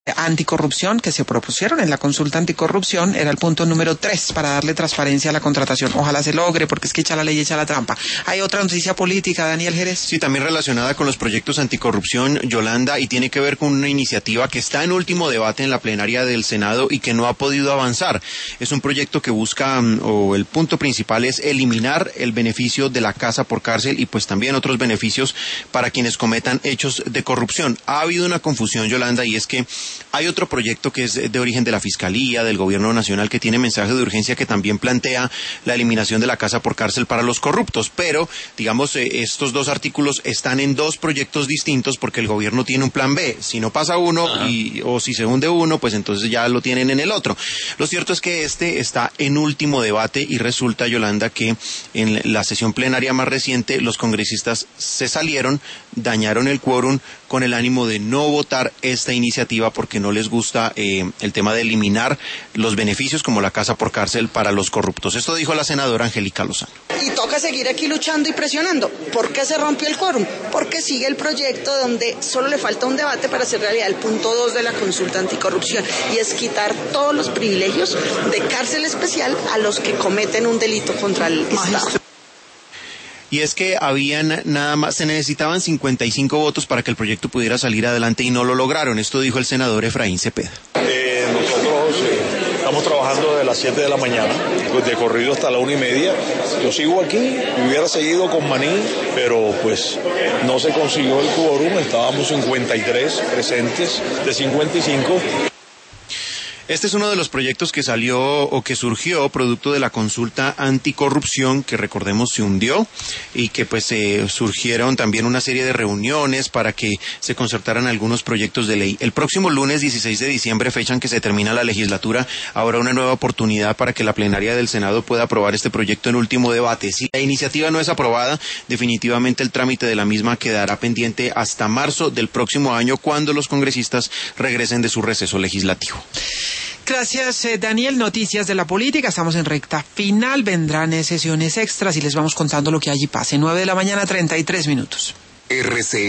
anticorrupción que se propusieron en la consulta anticorrupción era el punto número 3 para darle transparencia a la contratación. Ojalá se logre, porque es que echa la ley, echa la trampa. Hay otra noticia política, Daniel Jerez. Sí, también relacionada con los proyectos anticorrupción, Yolanda, y tiene que ver con una iniciativa que está en último debate en la plenaria del Senado y que no ha podido avanzar. Es un proyecto que busca, o el punto principal es eliminar el beneficio de la casa por cárcel y pues también otros beneficios para quienes cometan hechos de corrupción. Ha habido una confusión, Yolanda, y es que hay otro proyecto que es de origen de la Fiscalía, del Gobierno Nacional, que tiene mensaje de urgencia que también plantea la eliminación de la casa por cárcel para los corruptos, pero, digamos, estos dos artículos están en dos proyectos distintos porque el gobierno tiene un plan B. Si no pasa uno, o si se hunde uno, pues entonces ya lo tienen en el otro. Lo cierto es que este está en último debate y resulta, Yolanda, que en la sesión plenaria más reciente los congresistas se salieron, dañaron el quórum con el ánimo de no votar esta iniciativa porque no les gusta el tema de eliminar los beneficios como la casa por cárcel para los corruptos. Esto dijo la senadora Angélica Lozano. Y toca seguir aquí luchando y presionando. ¿Por qué se rompió el quórum? Porque sigue el proyecto donde solo le falta un debate para hacer realidad el punto 2 de la consulta anticorrupción, y es quitar todos los privilegios de cárcel especial a los que cometen un delito contra el Estado. Y es que se necesitaban 55 votos para que el proyecto pudiera salir adelante y no lo lograron. Esto dijo el senador Efraín Cepeda. Nosotros estamos trabajando desde las 7 de la mañana, de corrido hasta la 1:30. Yo sigo aquí, hubiera seguido con Maní, pero pues no se consiguió el quórum, estábamos 53 presentes de 55. Este es uno de los proyectos que salió o que surgió producto de la consulta anticorrupción, que recordemos se hundió, y que pues surgieron también una serie de reuniones para que se concertaran algunos proyectos de ley. El próximo lunes 16 de diciembre, fecha en que se termina la legislatura, habrá una nueva oportunidad para que la plenaria del Senado pueda aprobar este proyecto en último debate. Si la iniciativa no es aprobada, definitivamente el trámite de la misma quedará pendiente hasta marzo del próximo año, cuando los congresistas regresen de su receso legislativo. Gracias, Daniel. Noticias de la política. Estamos en recta final. Vendrán sesiones extras y les vamos contando lo que allí pase. 9 de la mañana, 33 minutos.